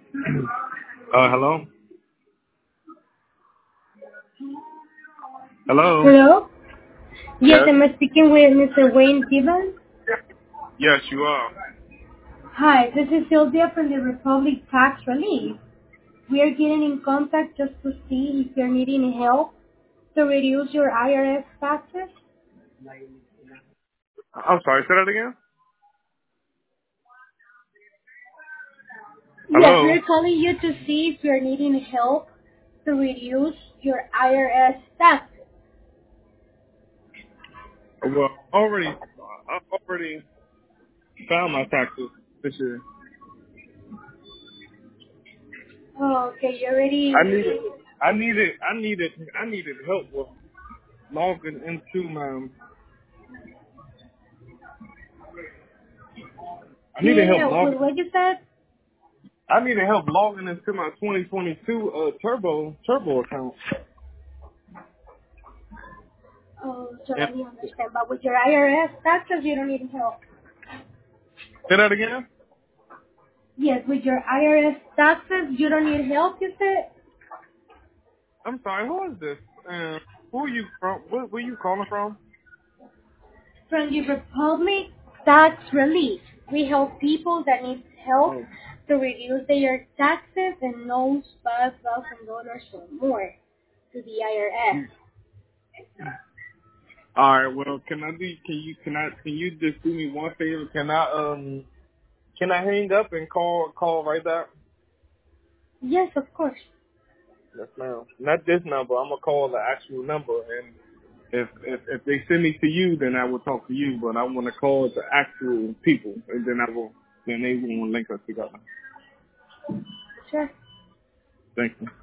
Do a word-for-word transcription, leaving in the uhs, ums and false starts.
Uh, hello? Hello? Hello? Yes, Yes? I'm speaking with Mister Wayne Gibbons. Yes, you are. Hi, this is Sylvia from the Republic Tax Relief. We are getting in contact just to see if you're needing help to reduce your I R S taxes. I'm sorry, say that again? Yes, Hello? we're calling you to see if you're needing help to reduce your I R S taxes. Well, already, I already found my taxes this year. Oh, okay, you I already... needed, I needed, I needed, I needed help with logging into my, I needed help Yeah, with logging, what you said? I needed help logging into my twenty twenty-two uh, Turbo, Turbo account. Oh, so Yeah. let me understand. But with your I R S taxes, you don't need help. Say that again? Yes, with your I R S taxes, you don't need help, you said? I'm sorry, who is this? Uh, who are you from? Where, where you calling from? From the Republic Tax Relief. We help people that need help Oh. to reduce their taxes and owes five thousand dollars or more to the I R S. All right. Well, can I do? Can you? Can I? Can you just do me one favor? Can I? Um. Can I hang up and call? Call right back? Yes, of course. Yes, ma'am. Not this number. I'm gonna call the actual number, and if if if they send me to you, then I will talk to you. But I want to call the actual people, and then I will. Then they will link us together. Sure. Thank you.